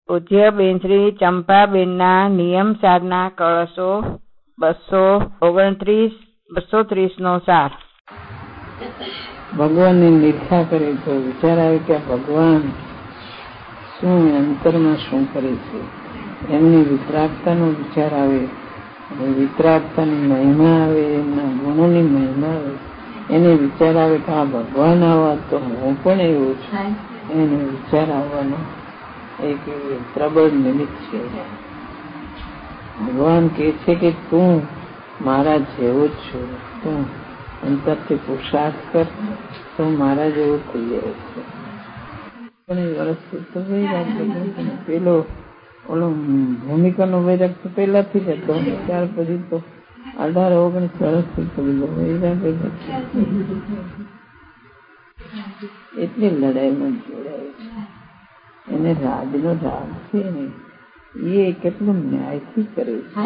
પૂજ્ય બેન શ્રી ચંપાબેનના નિયમ સારના કળશો 229-230 નો સાર. ભગવાનની નિષ્ઠા કરે તો વિચાર આવે કે ભગવાન શું અંતરમાં શું કરે છે. એમની વિતરાગતાનો વિચાર આવે, વિતરાગતાની મહિમા આવે, એમના ગુણોની મહિમા આવે. એને વિચાર આવે કે આ ભગવાન આવા તો હું પણ એવું છું. એને વિચાર આવવાનો એક પ્રબળ નિમિત્ત છે. ભગવાન કહે છે કે તું મારા જેવો જ છું, તું અંતરથી પુરુષાર્થ કર તો મારા જેવો થઈ જાય છે. પણ એ વર્ષથી તો વૈરાગ પેલો ઓલો ભૂમિકાનો વૈરાગ તો પહેલાથી જ હતો, ત્યાર પછી તો 18-19 વર્ષથી પેલો વૈરાગ એટલી લડાઈમાં જોડાય છે. એને રાજનો રાગ છે ને એ કેટલું ન્યાયથી કરે છે.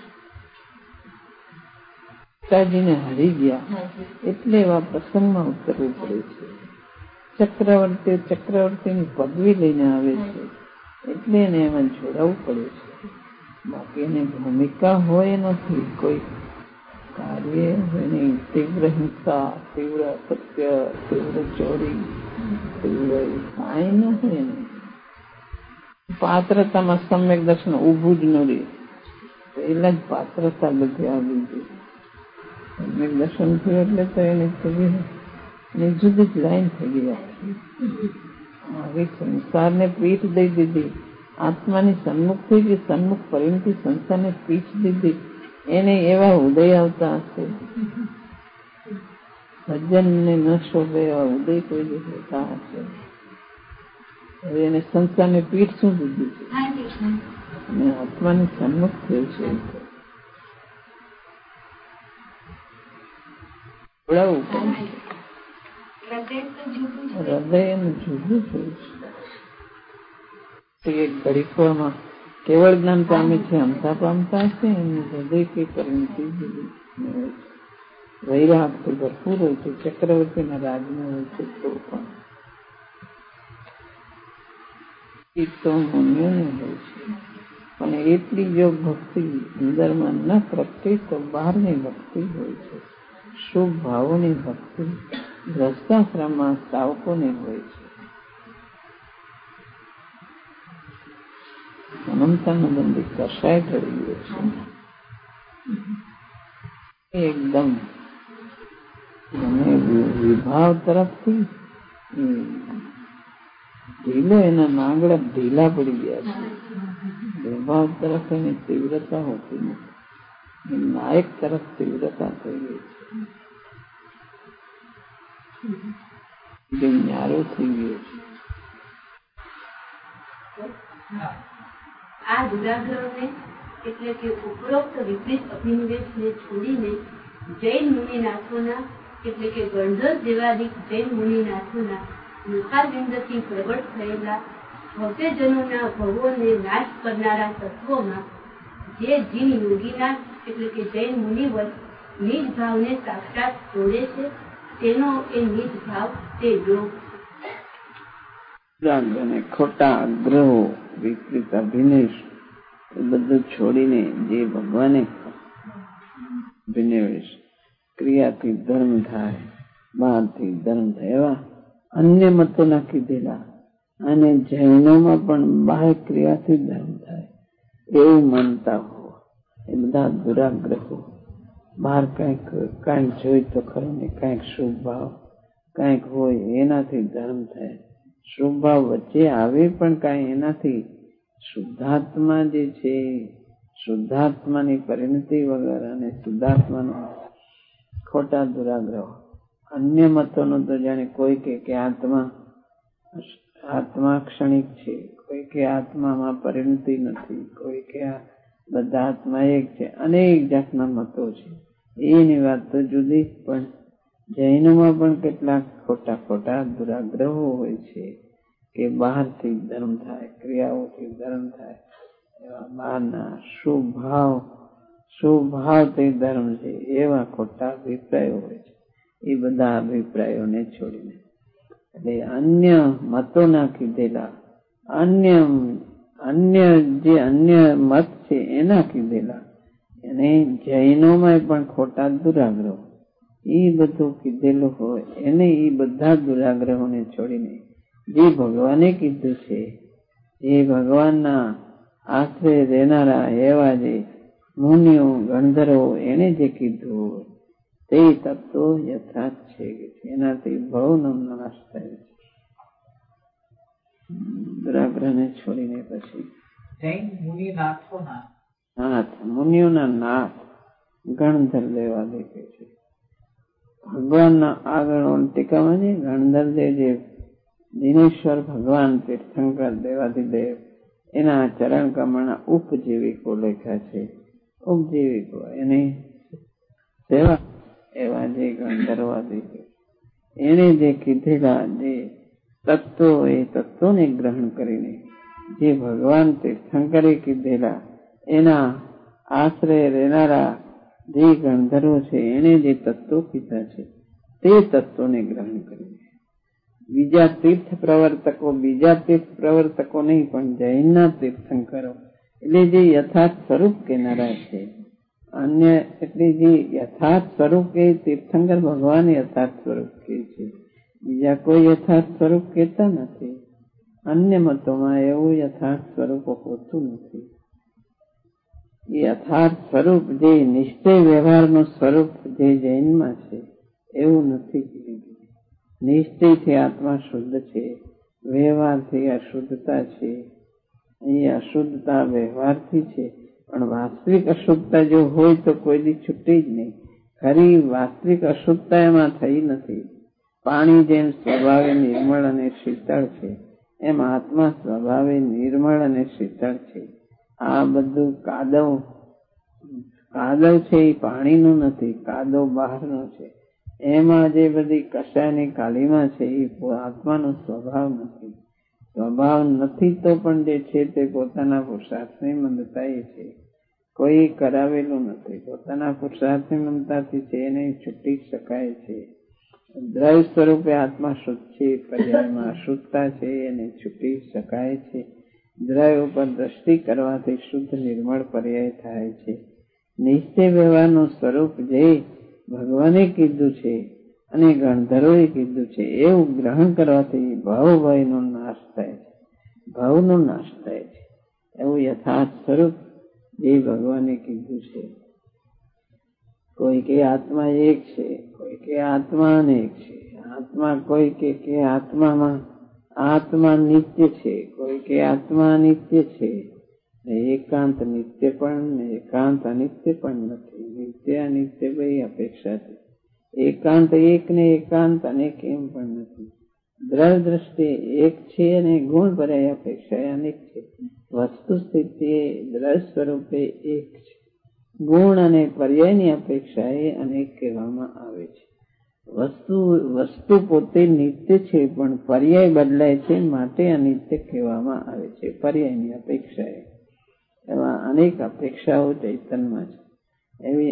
પિતાજીને હરી ગયા એટલે એવા પ્રસંગમાં ઉતરવું પડે છે. ચક્રવર્તીની પદવી લઈને આવે છે એટલે એને એમાં જોડાવવું પડે છે. બાકી એની ભૂમિકા હોય નથી. કોઈ કાર્ય એની તીવ્ર હિંસા, તીવ્ર સત્ય, તીવ્ર ચોરી, તીવ્ર કાંઈ ન હોય એને પાત્રતામાં સમ્યક દર્શન ઊભું જ ન રહે. પહેલા જ પાત્રતા બધી આવી ગઈ. સમ્યક દર્શન થયું એટલે તો એને જુદી જ લાઈન થઈ ગઈ. આવી સંસારને પીઠ દઈ દીધી. આત્માની સન્મુખ થઈ ગઈ, સન્મુખ પરિણતિ સંસારને પીઠ દીધી. એને એવા ઉદય આવતા હશે. સજ્જનને ન શોભે એવા ઉદય કોઈ હોતા હશે. હવે એને સંસારની પીઠ શું દીધી છે અને આત્માની સન્મુખ થયું છે. જોડાવવું પડે. હૃદય એનું જુદું થયું છે. એક ઘડીકમાં કેવળ જ્ઞાન પામે છે, અમતા પામતા હશે. એમનું હૃદય કઈ પરિણતિ વૈરાગથી ભરપૂર હોય છે. ચક્રવર્તીના રાજમાં હોય છે તો પણ મુનિઓને હોય છે. પણ એટલી જો ભક્તિ અંદરમાં ન પ્રગટે તો બહારની ભક્તિ હોય છે. શુભ ભાવોની ભક્તિ ગ્રસ્તાશ્રમમાં શ્રાવકોને હોય છે. અનંતાનંદી કસાય ચડી ગયો છે એકદમ. વિભાવ તરફથી ઢીલો, એના નાંગડા ઢીલા પડી ગયા છે. વિભાવ તરફ એની તીવ્રતા હોતી નથી. નાયક તરફ તીવ્રતા થઈ ગઈ છે. ન્યારો થઈ ગયો છે. આ દુરાગ્રહને એટલે કે ઉપરોક્ત વિપરીત અભિનિવેશને છોડીને જૈન મુનિનાથોના એટલે કે ગણધર જેવાદિક જૈન મુનિનાથોના મુખારવિંદથી પ્રગટ થયેલા ભક્તજનોના ભવોને નાશ કરનારા તત્વોમાં જે જીન યોગીનાથ એટલે કે જૈન મુનિવર નિજ ભાવને સાક્ષાત જોડે છે તેનો એ નિજ ભાવ તે યોગ. અને ખોટા આગ્રહો, વિપરીત અભિનિવેશ એ બધું છોડીને જે ભગવાને અભિનિવેશ ક્રિયાથી ધર્મ થાય, બહારથી ધર્મ થાય એવા અન્ય મતોના કીધેલા અને જૈનોમાં પણ બાહ્ય ક્રિયાથી ધર્મ થાય એવું માનતા હો એ બધા દુરાગ્રહો. બહાર કાંઈક જોઈ તો ખરું ને, કાંઈક શુભ ભાવ કાંઈક હોય એનાથી ધર્મ થાય. શુભ ભાવ વચ્ચે આવે પણ કાંઈ એનાથી શુદ્ધાત્મા જે છે, શુદ્ધાત્માની પરિણતિ વગર અને શુદ્ધાત્માનો ખોટા દુરાગ્રહ. અન્ય મતોનો તો જાણે કોઈ કે આત્મા ક્ષણિક છે, કોઈ કે આત્મામાં પરિણતિ નથી, કોઈ કે બધા આત્મા એક છે. અનેક જાતના મતો છે. એની વાત તો જુદી. પણ જૈનોમાં પણ કેટલાક ખોટા દુરાગ્રહો હોય છે કે બહારથી ધર્મ થાય, ક્રિયાઓથી ધર્મ થાય. એવા બહારના શુભ ભાવ તે ધર્મ છે એવા ખોટા અભિપ્રાયો હોય છે. એ બધા અભિપ્રાયોને છોડીને એટલે અન્ય મતોના કીધેલા, અન્ય અન્ય મત છે એના કીધેલા, અને જૈનોમાં પણ ખોટા દુરાગ્રહો એ બધું કીધેલું હોય એને એ બધા દુરાગ્રહોને છોડીને જે ભગવાને કીધું છે, જે ભગવાનના આશ્રય રહેનારા એવા જે મુનિઓ ગંધર્વો એને જે કીધું હોય તે તત્વો યથાર્થ છે. એનાથી ભવનો નાશ થાય છે. દુરાગ્રહને છોડીને પછી જૈન મુનિનાથોના નાથ, મુનિઓના નાથ ગણધર દેવાદેવ છે. ભગવાનના આગળ ટીકામાં છે ગણધરદેવ જે દિનેશ્વર ભગવાન તીર્થંકર દેવાધિદેવ એના ચરણ કમળના ઉપજીવિકો લખ્યા છે. ઉપજીવિકો એની સેવા એવા જે ગણધર્વાદિક એને જે કીધેલા જે તત્વો એ તત્વોને ગ્રહણ કરીને જે ભગવાન તીર્થંકરે કીધેલા એના આશ્રય રહેનારા જે ગણધર્વો છે એને જે તત્વો કીધા છે તે તત્વોને ગ્રહણ કરીને બીજા તીર્થ પ્રવર્તકો નહીં પણ જૈનના તીર્થંકરો એટલે જે યથાર્થ સ્વરૂપ કહેનારા છે. અન્ય એટલે જે યથાર્થ સ્વરૂપ કે તીર્થંકર ભગવાન યથાર્થ સ્વરૂપ કહે છે, બીજા કોઈ યથાર્થ સ્વરૂપ કહેતા નથી. અન્ય મતોમાં એવું યથાર્થ સ્વરૂપ હોતું નથી. યથાર્થ સ્વરૂપ જે નિશ્ચય વ્યવહારનું સ્વરૂપ જે જૈનમાં છે એવું નથી. નિશ્ચયથી આત્મા શુદ્ધ છે, વ્યવહારથી અશુદ્ધતા છે. અહીં અશુદ્ધતા વ્યવહારથી છે, પણ વાસ્તવિક અશુદ્ધતા જો હોય તો કોઈ દી છૂટી જ નહીં. ખરી વાસ્તવિક અશુદ્ધતા એમાં થઈ નથી. પાણી જેમ સ્વભાવે નિર્મળ અને શીતળ છે એમ આત્મા સ્વભાવે નિર્મળ અને શીતળ છે. આ બધું કાદવ છે એ પાણીનું નથી, કાદવ બહારનો છે. એમાં જે બધી કશાયની કાલીમાં છે એ આત્માનો સ્વભાવ નથી. સ્વભાવ નથી તો પણ જે છે તે પોતાના પુરુષાર્થની મંદતાએ છે, કોઈ કરાવેલું નથી. પોતાના પુરુષાર્થની મંદતાથી છે એને છૂટી શકાય છે. દ્રવ્ય સ્વરૂપે આત્મા શુદ્ધ છે, પર્યાયમાં અશુદ્ધતા છે એને છૂટી શકાય છે. દ્રવ્ય ઉપર દ્રષ્ટિ કરવાથી શુદ્ધ નિર્મળ પર્યાય થાય છે. નિશ્ચય વ્યવહારનું સ્વરૂપ જે ભગવાને કીધું છે અને ગણધર્વોએ કીધું છે એવું ગ્રહણ કરવાથી ભવનો નાશ થાય છે. ભવનો નાશ થાય છે. એવું યથાર્થ સ્વરૂપ જે ભગવાને કીધું છે. કોઈ કે આત્મા એક છે, કોઈ કે આત્મા અનેક છે. આત્મા કોઈ કે આત્મામાં આત્મા નિત્ય છે, કોઈ કે આત્મા અનિત્ય છે. એકાંત નિત્ય પણ એકાંત અનિત્ય પણ નથી. નિત્ય અનિત્ય બે અપેક્ષા છે. એકાંત એક ને એકાંત અનેક એમ પણ નથી. દ્રવ્ય દ્રષ્ટિ એક છે અને ગુણ પર્યાય અપેક્ષા અનેક છે. વસ્તુ સ્થિતિ દ્રવ્ય સ્વરૂપે એક છે. ગુણ અને પર્યાયની અપેક્ષા એ અનેક કહેવામાં આવે છે. વસ્તુ પોતે નિત્ય છે પણ પર્યાય બદલાય છે માટે અનિત્ય કહેવામાં આવે છે. પર્યાયની અપેક્ષા એમાં અનેક અપેક્ષાઓ ચૈતન્યમાં છે. એવી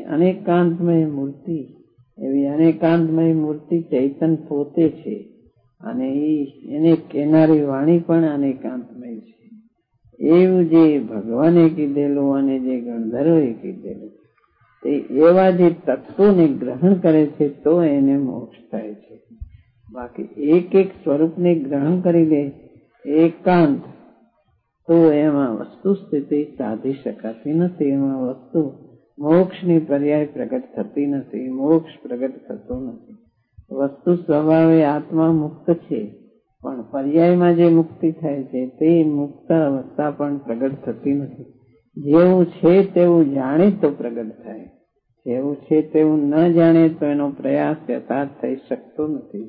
અનેકાંતમય મૂર્તિ ચૈતન પોતે છે અને એને કહેનારી વાણી પણ અનેકાંતમય છે. એવું જે ભગવાને કીધેલું અને જે ગણધર્વોએ કીધેલું તે એવા જે તત્વોને ગ્રહણ કરે છે તો એને મોક્ષ થાય છે. બાકી એક એક સ્વરૂપને ગ્રહણ કરી લે એકાંત તો એમાં વસ્તુ સ્થિતિ સાધી શકાતી નથી. એમાં વસ્તુ મોક્ષની પર્યાય પ્રગટ થતી નથી. મોક્ષ પ્રગટ થતો નથી. વસ્તુ સ્વભાવે આત્મા મુક્ત છે પણ પર્યાયમાં જે મુક્તિ થાય છે તે મુક્ત અવસ્થા પણ પ્રગટ થતી નથી. જેવું છે તેવું જાણે તો પ્રગટ થાય, જેવું છે તેવું ન જાણે તો એનો પ્રયાસ યથાર્થ થઈ શકતો નથી.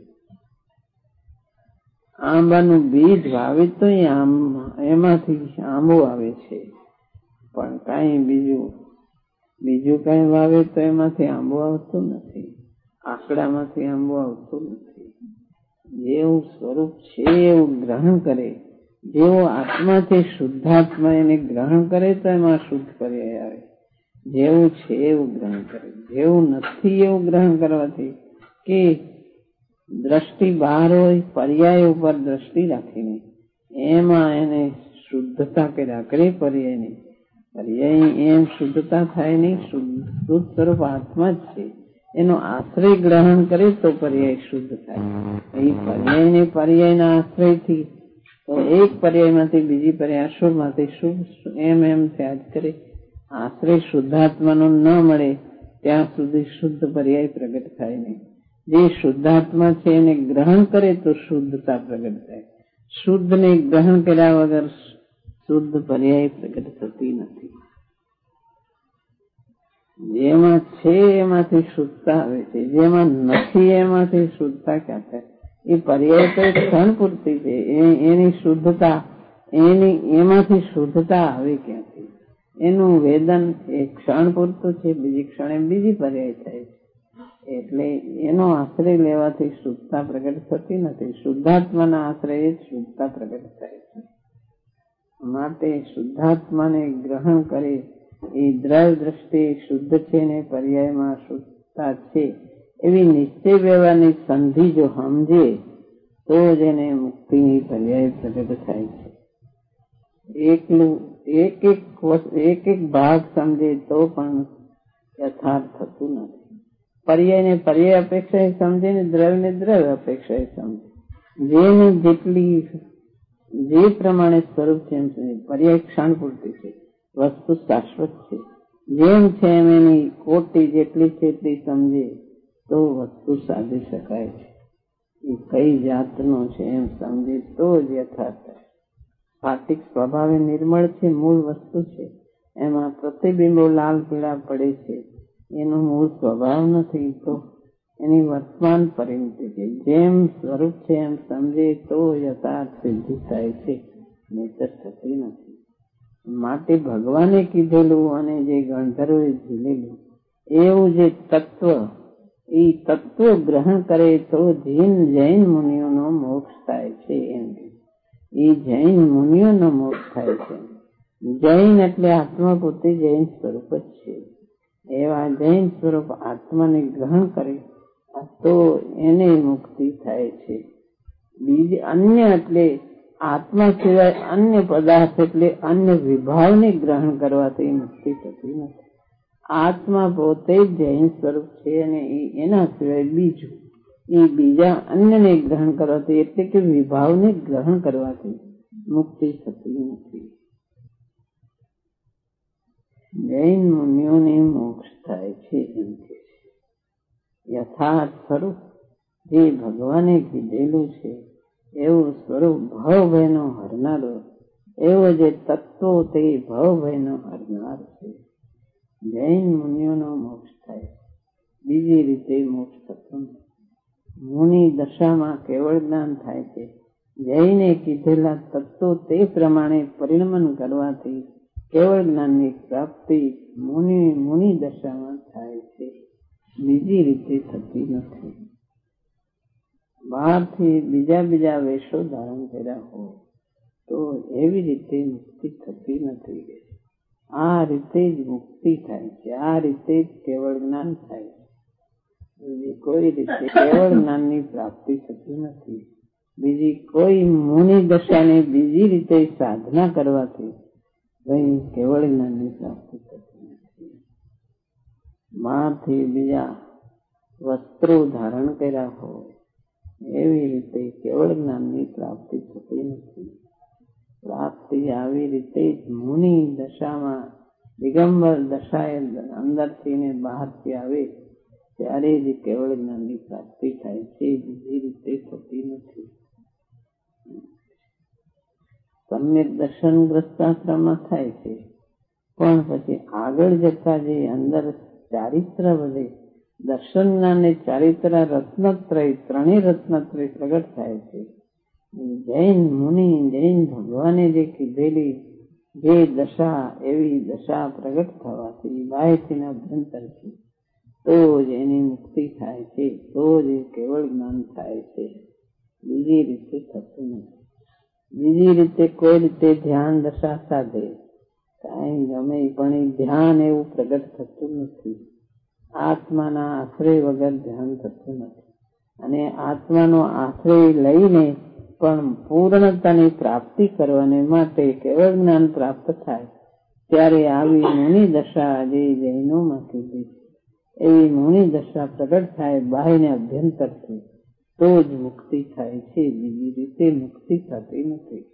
આંબાનું બીજ વાવે તો એમાંથી આંબો આવે છે, પણ કઈ બીજું કઈ વાવે તો એમાંથી આંબો આવતો નથી. આંકડામાંથી આંબો આવતો નથી. જેવું સ્વરૂપ છે એવું ગ્રહણ કરે, જેવો આત્માથી શુદ્ધાત્મા એને ગ્રહણ કરે તો એમાં શુદ્ધ પર્યાય આવે. જેવું છે એવું ગ્રહણ કરે, જેવું નથી એવું ગ્રહણ કરવાથી કે દ્રષ્ટિ બહાર હોય પર્યાય ઉપર દ્રષ્ટિ રાખીને એમાં એને શુદ્ધતા કર્યા કરે પર્યાયની. પર્યાય એમ શુદ્ધતા થાય નહીં. શુદ્ધ સ્વરૂપ આત્મા જ છે. એનો આશ્રય ગ્રહણ કરે તો પર્યાય શુદ્ધ થાય. એ પર્યાયના આશ્રયથી તો એક પર્યાયમાંથી બીજી પર્યાય અશુભમાંથી શુભ એમ થયા જ કરે. આશ્રય શુદ્ધાત્માનો ન મળે ત્યાં સુધી શુદ્ધ પર્યાય પ્રગટ થાય નહીં. જે શુદ્ધાત્મા છે એને ગ્રહણ કરે તો શુદ્ધતા પ્રગટ થાય. શુદ્ધને ગ્રહણ કર્યા વગર શુદ્ધ પર્યાય પ્રગટ થતી નથી. જેમાં છે એમાંથી શુદ્ધતા આવે છે, જેમાં નથી એમાંથી શુદ્ધતા ક્યાં થાય? એ પર્યાય તો ક્ષણ પૂરતી છે. એની શુદ્ધતા એમાંથી શુદ્ધતા આવે ક્યાંથી? એનું વેદન એ ક્ષણ પૂરતું છે, બીજી ક્ષણે બીજી પર્યાય થાય છે. એટલે એનો આશ્રય લેવાથી શુદ્ધતા પ્રગટ થતી નથી. શુદ્ધાત્માના આશ્રય જ શુદ્ધતા પ્રગટ થાય છે. માટે શુદ્ધાત્માને ગ્રહણ કરે એ દ્રવ્ય દ્રષ્ટિ શુદ્ધ છે ને પર્યાયમાં શુદ્ધતા છે એવી નિશ્ચય વ્યવહારની સંધિ જો સમજે તો જ એને મુક્તિની પર્યાય પ્રગટ થાય છે. એક એક ભાગ સમજે તો પણ યથાર્થ થતું નથી. પર્યાયને પર્યાય અપેક્ષા સમજે ને દ્રવ્યને દ્રવ્ય અપેક્ષા સમજે. જેને જેટલી જે પ્રમાણે સ્વરૂપ છે એમ સમજે. પર્યાય ક્ષણ પૂરતી છે, વસ્તુ શાશ્વત છે. જેમ છે એમ એની કોટી જેટલી છે એટલી સમજે તો વસ્તુ સાધી શકાય છે. એ કઈ જાતનો છે એમ સમજે તો જ યથાર્થ. સ્ફાટિક સ્વભાવે નિર્મળ છે, મૂળ વસ્તુ છે. એમાં પ્રતિબિંબો લાલ પીળા પડે છે. એનો મૂળ સ્વભાવ નથી તો એની વર્તમાન પરિમિતિ છે. જેમ સ્વરૂપ છે એમ સમજે તો યથાર્થ સિદ્ધિ થાય છે, નહીંતર થતી નથી. માટે ભગવાને કીધેલું અને જે ગણધર્વે ઝીલેલું એવું જે તત્વ, એ તત્વ ગ્રહણ કરે તો જૈન મુનિઓનો મોક્ષ થાય છે. એમ એ જૈન મુનિઓનો મોક્ષ થાય છે. જૈન એટલે આત્મા પોતે જૈન સ્વરૂપ જ છે. એવા જૈન સ્વરૂપ આત્માને ગ્રહણ કરે તો એને મુક્તિ થાય છે. બીજી અન્ય એટલે આત્મા સિવાય અન્ય પદાર્થ એટલે અન્ય વિભાવને ગ્રહણ કરવાથી મુક્તિ થતી નથી. આત્મા પોતે જ જૈન સ્વરૂપ છે અને એના સિવાય બીજું એ બીજા અન્યને ગ્રહણ કરવાથી એટલે કે વિભાવને ગ્રહણ કરવાથી મુક્તિ થતી નથી. જૈન મુનિઓને મોક્ષ થાય છે એમ કે યથાર્થ સ્વરૂપ જે ભગવાને કીધેલું છે એવું સ્વરૂપ ભવભયનો હરનારો, એવો જે તત્વો તે ભવભયનો હરનાર છે. જૈન મુનિઓનો મોક્ષ થાય. બીજી રીતે મોક્ષ થતો નથી. મુનિ દશામાં કેવળ જ્ઞાન થાય છે. જૈને કીધેલા તત્વો તે પ્રમાણે પરિણમન કરવાથી કેવળ જ્ઞાનની પ્રાપ્તિ મુનિ દશામાં થાય છે, બીજી રીતે થતી નથી. બહારથી બીજા વેશો ધારણ કર્યા હોય તો એવી રીતે મુક્તિ થતી નથી. આ રીતે જ મુક્તિ થાય છે. આ રીતે જ કેવળ જ્ઞાન થાય છે. બીજી કોઈ રીતે કેવળ જ્ઞાનની પ્રાપ્તિ થતી નથી. બીજી કોઈ મુનિ દશાને બીજી રીતે સાધના કરવાથી કઈ કેવળ જ્ઞાનની પ્રાપ્તિ થતી નથી. બહારથી બીજા વસ્ત્રો ધારણ કર્યા હોય એવી રીતે કેવળ જ્ઞાનની પ્રાપ્તિ થતી નથી. પ્રાપ્તિ આવી રીતે જ મુનિ દશામાં દિગંબર દશાએ અંદરથી ને બહારથી આવે ત્યારે જ કેવળ જ્ઞાનની પ્રાપ્તિ થાય છે, બીજી રીતે થતી નથી. સમ્યક દર્શન ગ્રસ્તાશ્રમમાં થાય છે, પણ પછી આગળ જતા જે અંદર ચારિત્ર વધે, દર્શન જ્ઞાન ચારિત્ર રત્નત્રય ત્રણેય રત્નત્રય પ્રગટ થાય છે. જૈન મુનિ જૈન ભગવાને જે કીધેલી જે દશા એવી દશા પ્રગટ થવાથી બાહ્યથી અભ્યંતરથી તો જ એની મુક્તિ થાય છે, તો જ કેવળ જ્ઞાન થાય છે, બીજી રીતે થતું નથી. બીજી રીતે કોઈ રીતે ધ્યાન દશા સાધે કઈ ગમે પણ ધ્યાન એવું પ્રગટ થતું નથી. આત્માના આશ્રય વગર ધ્યાન થતું નથી. અને આત્માનો આશ્રય લઈને પણ પૂર્ણતાની પ્રાપ્તિ કરવાને માટે કેવળ જ્ઞાન પ્રાપ્ત થાય ત્યારે આવી મુનિ દશા આજે જૈનોમાં કીધી છે. એવી મુનિ દશા પ્રગટ થાય બાહ્ય અભ્યંતરથી તો જ મુક્તિ થાય છે, બીજી રીતે મુક્તિ થતી નથી.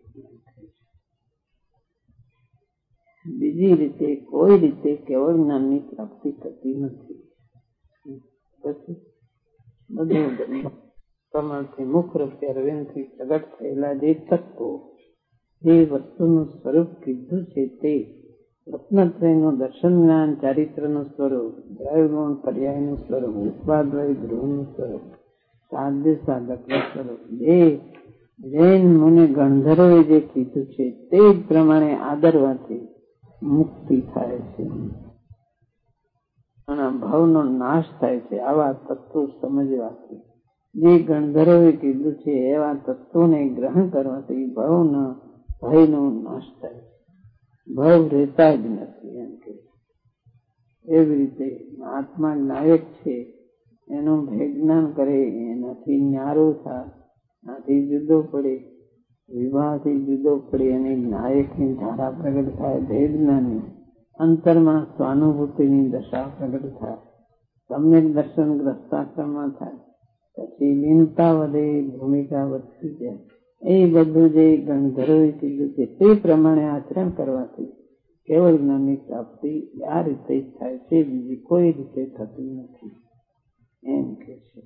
બીજી રીતે કોઈ રીતે કેવળ જ્ઞાનની પ્રાપ્તિ થતી નથી. પછી બધું કમળથી મુખ રૂપે અરવિંદથી પ્રગટ થયેલા જે તત્વો, જે વસ્તુનું સ્વરૂપ કીધું છે તે રત્નત્રયનું દર્શન જ્ઞાન ચારિત્રનું સ્વરૂપ, દ્રવ્યગુણ પર્યાયનું સ્વરૂપ, ઉત્પાદવય ધ્રુવનું સ્વરૂપ, સાધ્ય સાધકનું સ્વરૂપ, જે જૈન મુનિ ગણધરોએ જે કીધું છે તે જ પ્રમાણે આદરવાથી મુક્તિ થાય છે અને ભાવનો નાશ થાય છે. આવા તત્વો સમજવાથી, જે ગણધરોએ કીધું છે એવા તત્વોને ગ્રહણ કરવાથી ભયનો નાશ થાય છે. ભવ રહેતા જ નથી એમ કે. એવી રીતે આત્મા નાયક છે એનું ભેદ જ્ઞાન કરે, એનાથી ન્યારો થાય, એનાથી જુદો પડે, વિવાહથી જુદો પડે અને નાયકની ધારા પ્રગટ થાય. ભેદ જ્ઞાની અંતરમાં સ્વાનુભૂતિની દશા પ્રગટ થાય, સમ્યક દર્શન ગ્રસ્તાશ્રમમાં થાય, પછી લીનતા વધે, ભૂમિકા વધતી જાય. એ બધું જે ગણધરોએ કીધું છે તે પ્રમાણે આચરણ કરવાથી કેવળ જ્ઞાનની પ્રાપ્તિ આ રીતે જ થાય છે, બીજી કોઈ રીતે થતી નથી એમ કે છે.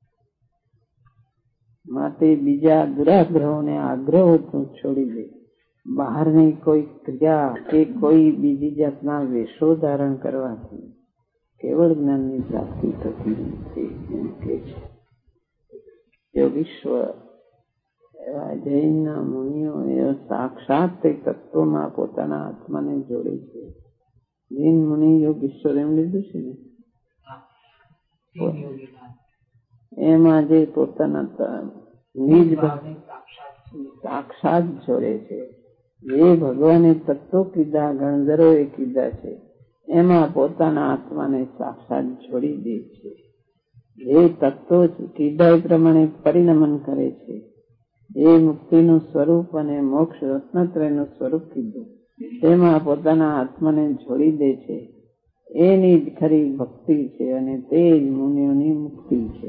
માટે બીજા દુરાગ્રહોને આગ્રહો તું છોડી દે. બહારની કોઈ ક્રિયા કે કોઈ બીજી જાતના વેશો ધારણ કરવાથી કેવળ જ્ઞાનની પ્રાપ્તિ થતી નથી એમ કે છે. યોગીશ્વર એવા જૈનના મુનિઓ એ સાક્ષાત તે તત્વમાં પોતાના આત્માને જોડે છે. જૈન મુનિ યોગીશ્વર એમ લીધું છે ને, એમાં જે પોતાના નિજ સાક્ષાત જોડે છે. જે ભગવાને તત્વો કીધા, ગણધરોએ કીધા છે એમાં પોતાના આત્માને સાક્ષાત જોડી દે છે. જે તત્વો કીધા એ પ્રમાણે પરિણમન કરે છે, એ મુક્તિનું સ્વરૂપ અને મોક્ષ રત્નત્રયનું સ્વરૂપ કીધું તેમાં પોતાના આત્માને જોડી દે છે. એની જ ખરી ભક્તિ છે અને તે જ મુનિઓની મુક્તિ છે.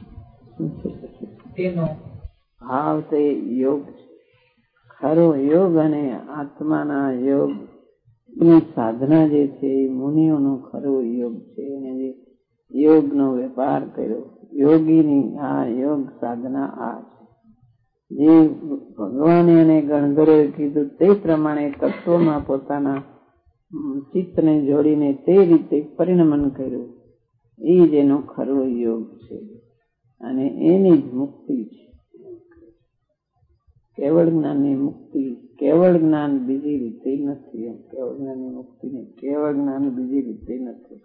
તેનો ભાવ તે યોગ છે. ખરો યોગ અને આત્માના યોગ ની સાધના જે છે એ મુનિઓનો ખરો યોગ છે. એને જે યોગનો વેપાર કર્યો, યોગીની આ યોગ સાધના આ છે. જે ભગવાને અને ગણધરોએ કીધું તે પ્રમાણે તત્વોમાં પોતાના ચિત્તને જોડીને તે રીતે પરિણમન કર્યું, એ જ એનો ખરો યોગ છે અને એની જ મુક્તિ છે. કેવળ જ્ઞાનની મુક્તિ, કેવળ જ્ઞાન બીજી રીતે નથી. કેવળ જ્ઞાનની મુક્તિ ને કેવળ જ્ઞાન બીજી રીતે નથી,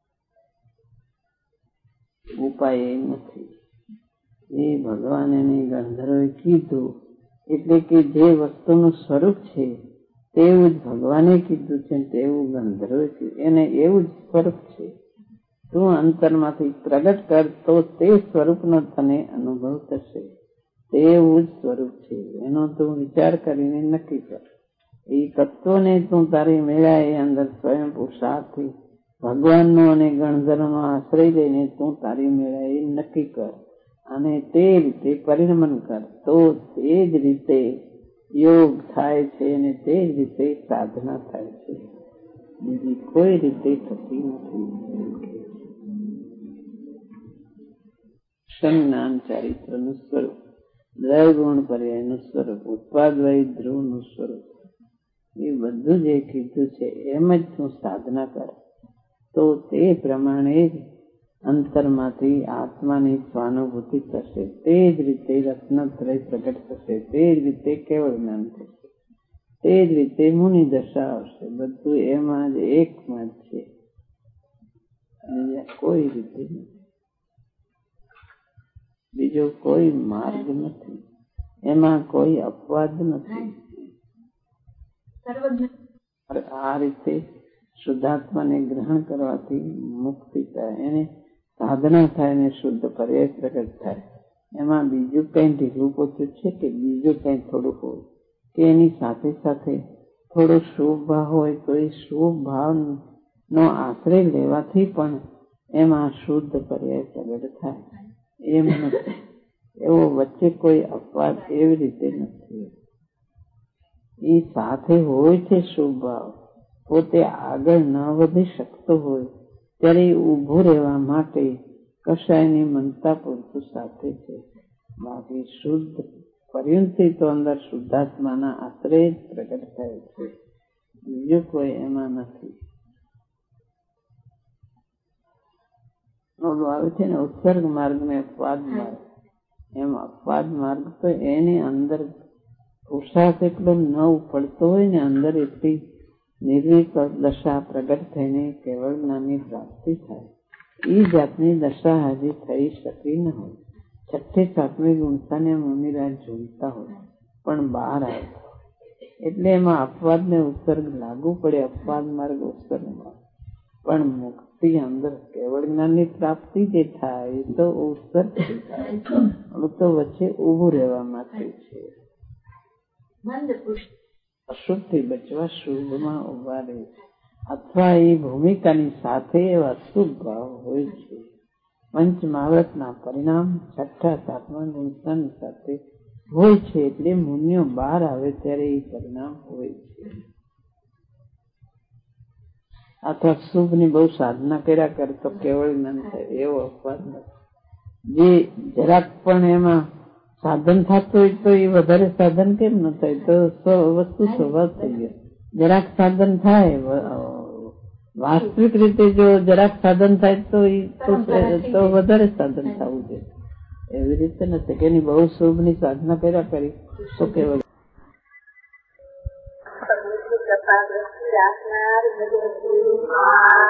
ઉપાય એ નથી. એ ભગવાન એને ગંધર્વોએ કીધું એટલે કે જે વસ્તુનું સ્વરૂપ છે તેવું જ ભગવાને કીધું છે, તેવું ગંધર્વોએ કીધું. એને એવું જ સ્વરૂપ છે. તું અંતરમાંથી પ્રગટ કર તો તે સ્વરૂપનો તને અનુભવ થશે. તેવું જ સ્વરૂપ છે એનો તું વિચાર કરીને નક્કી કર. એ તત્વને તું તારી મેળા એ અંદર સ્વયં પુરુષાર્થથી ભગવાનનો અને ગણધર્વનો આશ્રય લઈને તું તારી મેળા એ નક્કી કર અને તે રીતે પરિણમન કર. તો તે જ રીતે યોગ થાય છે અને તે જ રીતે સાધના થાય છે, બીજી કોઈ રીતે થતી નથી. સંજ્ઞાન ચારિત્રનું સ્વરૂપ, દ્રવ્યગુણ પર્યાયનું સ્વરૂપ, ઉત્પાદવય ધ્રુવનું સ્વરૂપ, એ બધું જે કીધું છે એમ જ તું સાધના કર તો તે પ્રમાણે જ અંતરમાંથી આત્માની સ્વાનુભૂતિ થશે. તે જ રીતે રત્નત્રય પ્રગટ થશે. તે જ રીતે કેવળ જ્ઞાન થશે. તે જ રીતે મુનિ દશા આવશે. બધું એમાં જ એકમાં જ છે, કોઈ રીતે નથી. બીજો કોઈ માર્ગ નથી, એમાં કોઈ અપવાદ નથી. આ રીતે શુદ્ધાત્માને ગ્રહણ કરવાથી મુક્તિ થાય. એને સાધના થાય ને શુદ્ધ પર્યાય પ્રગટ થાય. એમાં બીજું કઈ ઢીલું પોચું છે કે બીજું કઈ થોડું હોય કે એની સાથે સાથે થોડો શુભ ભાવ હોય તો એ શુભ ભાવ નો આશ્રય લેવાથી પણ એમાં શુદ્ધ પર્યાય પ્રગટ થાય. એમ નથી, એવો વચ્ચે કોઈ અપવાદ એવી રીતે નથી. એ સાથે હોય છે શુભ ભાવ, પોતે આગળ ન વધી શકતો હોય ત્યારે ઊભું રહેવા માટે કશાયની મનતા પૂરતું સાથે છે. બાકી શુદ્ધ પર્યંતથી તો અંદર શુદ્ધાત્માના આશ્રય જ પ્રગટ થાય છે, બીજું કોઈ એમાં નથી. આવે છે ને ઉત્સર્ગ માર્ગ ને અપવાદ માર્ગ. એમ અપવાદ માર્ગ તો એની અંદર પુરુષાર્થ એટલો ન ઉપડતો હોય ને, અંદર એટલી નિર્વિકલ્પ દશા પ્રગટ થઈને કેવળ જ્ઞાનની પ્રાપ્તિ થાય. એ જાતની દશા હજી થઈ શકી ન હોય. છઠ્ઠી સાતમી ગુણતાને મુનિરાજ ઝૂલતા હોય પણ બહાર આવે, એટલે એમાં અપવાદ ને ઉત્સર્ગ લાગુ પડે. અપવાદ માર્ગ ઉત્સર્ગ માર્ગ પણ મુક્તિ અંદર કેવળ જ્ઞાનની પ્રાપ્તિ જે થાય એ તો ઉત્સર્ગ થાય, તો વચ્ચે ઉભું રહેવા માટે છે. અશુભથી બચવા શુભમાં ઉભા રહે છે, અથવા એ ભૂમિકાની સાથે એવા શુભ ભાવ હોય છે. પંચમહાવ્રતના પરિણામ છઠ્ઠા સાતમા ગુણતાની સાથે હોય છે, એટલે મુનિઓ બહાર આવે ત્યારે એ પરિણામ હોય છે. અથવા શુભ ની બહુ સાધના કર્યા કરે તો કેવળ જ્ઞાન થાય, એવો અપવાદ નથી. જે જરાક પણ એમાં સાધન થતું હોય તો એ વધારે સાધન કેમ ન થાય? તો વસ્તુ સ્વભાવ થઈ ગયો. જરાક સાધન થાય, વાસ્તવિક રીતે જો જરાક સાધન થાય તો વધારે સાધન થવું જોઈએ. એવી રીતે નથી કે એની બહુ શુભ ની સાધના કર્યા કરી તો કેવળ આપનાર